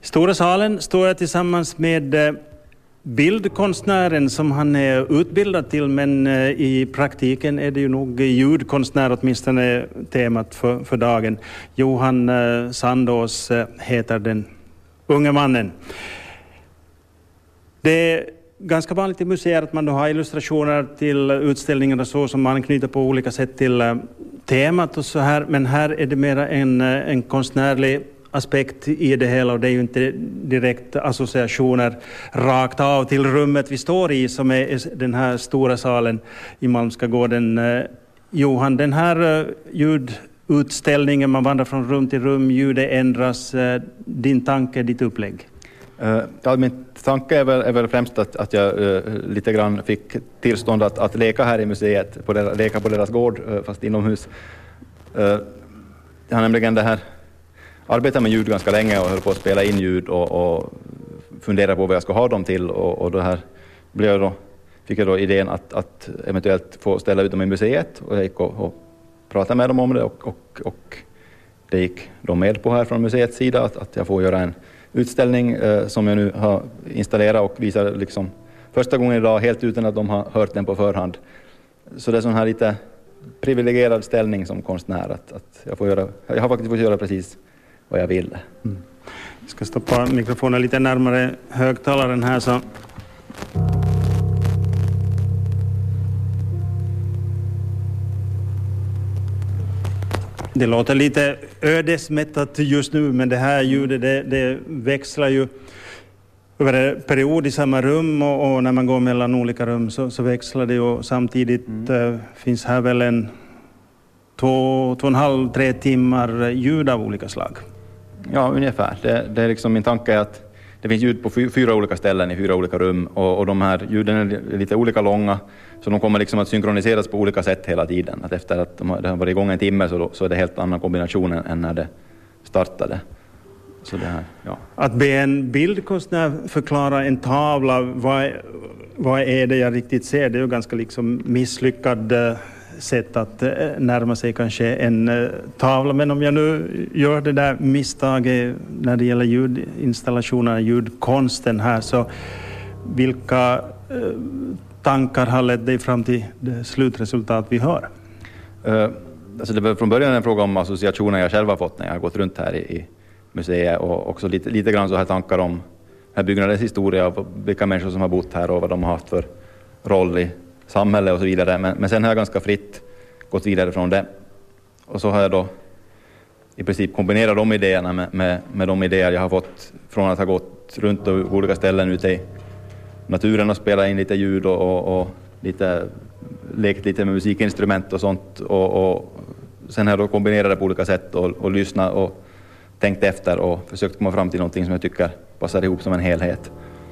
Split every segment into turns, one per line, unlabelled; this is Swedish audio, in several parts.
Stora salen står jag tillsammans med bildkonstnären som han är utbildad till, men i praktiken är det ju nog ljudkonstnär åtminstone temat för dagen. Johan Sandås heter den unge mannen. Det är ganska vanligt i museer att man då har illustrationer till utställningar och så som anknyter på olika sätt till temat och så här, men här är det mer en konstnärlig aspekt i det hela, och det är ju inte direkt associationer rakt av till rummet vi står i som är den här stora salen i Malmska gården. Johan, den här ljudutställningen, man vandrar från rum till rum, ljudet ändras, din tanke, ditt upplägg?
Ja, min tanke är väl främst att jag lite grann fick tillstånd att leka här i museet, leka på deras gård fast inomhus. Jag har nämligen det här arbetat med ljud ganska länge och höll på att spela in ljud och fundera på vad jag ska ha dem till, och det här fick jag då idén att eventuellt få ställa ut dem i museet, och jag gick och pratade med dem om det, och det gick de med på här från museets sida att jag får göra en utställning som jag nu har installerat och visar liksom första gången idag helt utan att de har hört den på förhand. Så det är sån här lite privilegierad ställning som konstnär att jag har faktiskt fått göra precis vad jag vill.
Jag ska stoppa mikrofonen lite närmare högtalaren här så. Det låter lite ödesmättat just nu, men det här ljudet det växlar ju över en period i samma rum, och när man går mellan olika rum så växlar det, och samtidigt finns här väl 2,5-3 timmar ljud av olika slag.
Ja, ungefär. Det är liksom min tanke att det finns ljud på 4 olika ställen i 4 olika rum, och de här ljuden är lite olika långa, så de kommer liksom att synkroniseras på olika sätt hela tiden. Att efter att det har varit igång en timme så är det helt annan kombination än när det startade. Så det här, ja.
Att be en bildkonstnär förklara en tavla, vad är det jag riktigt ser, det är ju ganska liksom misslyckad sätt att närma sig kanske en tavla. Men om jag nu gör det där misstaget när det gäller ljudinstallationerna, ljudkonsten här, så vilka tankar har lett dig fram till det slutresultat vi hör?
Alltså det var från början en fråga om associationer jag själv har fått när jag har gått runt här i museet, och också lite grann så här tankar om här byggnadens historia och vilka människor som har bott här och vad de har haft för roll i samhälle och så vidare. Men sen har jag ganska fritt gått vidare från det. Och så har jag då i princip kombinerat de idéerna med de idéer jag har fått från att ha gått runt på olika ställen ute i naturen och spela in lite ljud och lekt lite med musikinstrument och sånt. Och sen har jag då kombinerat det på olika sätt och lyssnat och tänkt efter och försökt komma fram till någonting som jag tycker passar ihop som en helhet.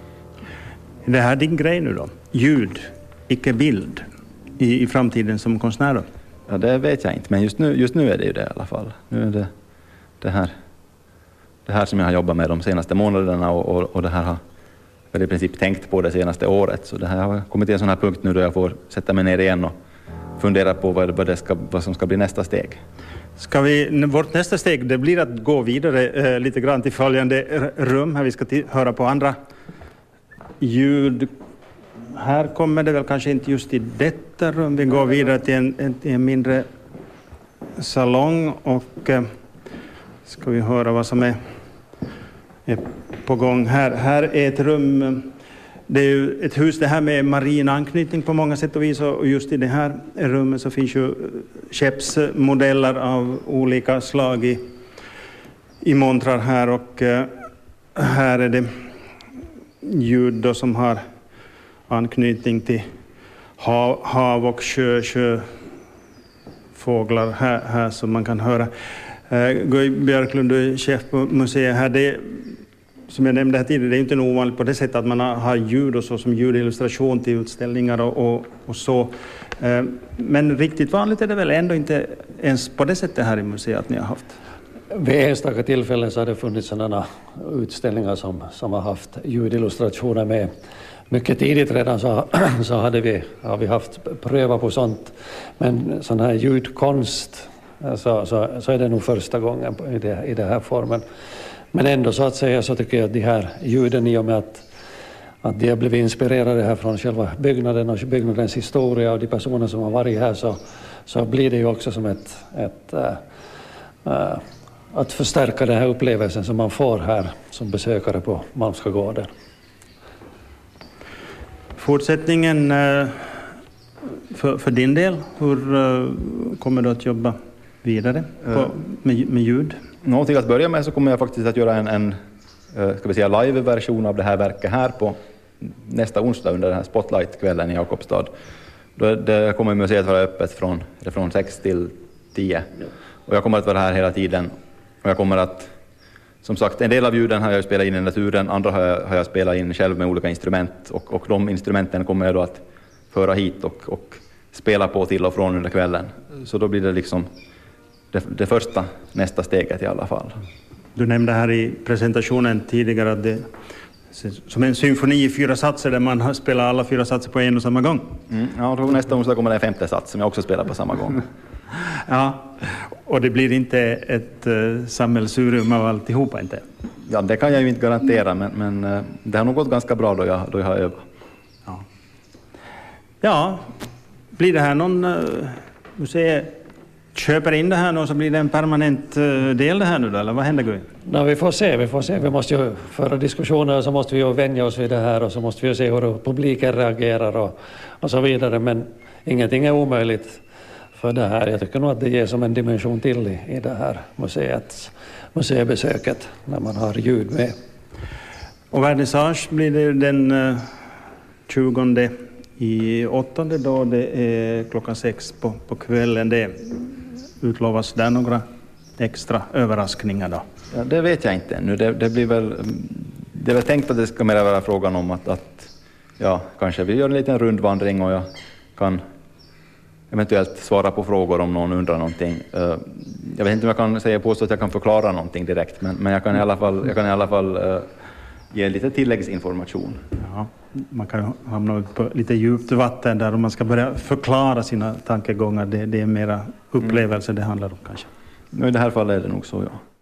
Det här är din grej nu då? Ljud, icke bild i framtiden som konstnär då?
Ja, det vet jag inte, men just nu är det ju det i alla fall. Nu är det här som jag har jobbat med de senaste månaderna, och det här har jag i princip tänkt på det senaste året. Så det här har kommit till en sån här punkt nu då jag får sätta mig ner igen och fundera på vad som ska bli nästa steg. Vårt nästa steg det blir att gå vidare lite grann till följande rum. Här vi ska höra på andra ljud. Här kommer det väl kanske inte just i detta rum. Vi går vidare till en mindre salong, och ska vi höra vad som är på gång här. Här är ett rum, det är ju ett hus det här med marin anknytning på många sätt och vis, och just i det här rummet så finns ju skeppsmodeller av olika slag i montrar här, och här är det ljud då som har anknytning till hav och sjöfåglar här som man kan höra. Guy Björklund, du är chef på museet här. Det, som jag nämnde här tidigare, det är inte ovanligt på det sättet att man har ljud och så som ljudillustration till utställningar och så. Men riktigt vanligt är det väl ändå inte ens på det sättet här i museet att ni har haft?
Vid enstaka tillfällen så har det funnits sådana utställningar som har haft ljudillustrationer med. Mycket tidigt redan så har vi haft pröva på sånt, men sån här ljudkonst så är det nog första gången i den här formen. Men ändå så att säga så tycker jag att de här ljuden, i och med att de har blivit inspirerade här från själva byggnaden och byggnadens historia och de personer som har varit här, så blir det ju också som att förstärka den här upplevelsen som man får här som besökare på Malmska gården.
Fortsättningen för din del, hur kommer du att jobba vidare med ljud?
Till att börja med så kommer jag faktiskt att göra en ska vi säga live-version av det här verket här på nästa onsdag under den här Spotlight-kvällen i Jakobstad. Det kommer museet vara öppet från 6 till 10. Och jag kommer att vara här hela tiden. Och jag kommer att, som sagt, en del av ljuden har jag spelat in i naturen, andra har jag spelat in själv med olika instrument. Och de instrumenten kommer jag då att föra hit och spela på till och från under kvällen. Så då blir det liksom det första, nästa steget i alla fall.
Du nämnde här i presentationen tidigare att det som en symfoni i 4 satser där man spelar alla 4 satser på en och samma gång.
Ja, då nästa onsdag kommer det en 5:e sats som jag också spelar på samma gång.
Ja, och det blir inte ett sammelsurium av alltihopa inte?
Ja, det kan jag ju inte garantera, men det har nog gått ganska bra då jag har övat.
Ja, blir det här någon museet köper in det här nu så blir det en permanent del det här nu då, eller vad händer Gui?
No, vi får se. Vi måste ju föra diskussioner och så måste vi ju vänja oss vid det här och så måste vi ju se hur publiken reagerar och så vidare, men ingenting är omöjligt för det här. Jag tycker nog att det ger som en dimension till i det här museibesöket när man har ljud med.
Och vernissage blir det den 20/8 då det är klockan 6 på kvällen. Det utlovas där några extra överraskningar då?
Ja, det vet jag inte ännu. Det är väl tänkt att det ska mer vara frågan om att kanske vi gör en liten rundvandring och jag kan eventuellt svara på frågor om någon undrar någonting. Jag vet inte om jag kan påstå att jag kan förklara någonting direkt, men jag kan i alla fall ge lite tilläggsinformation.
Ja, man kan hamna på lite djupt vatten där om man ska börja förklara sina tankegångar. Det är mera upplevelser det handlar om kanske.
I det här fallet är det nog så, ja.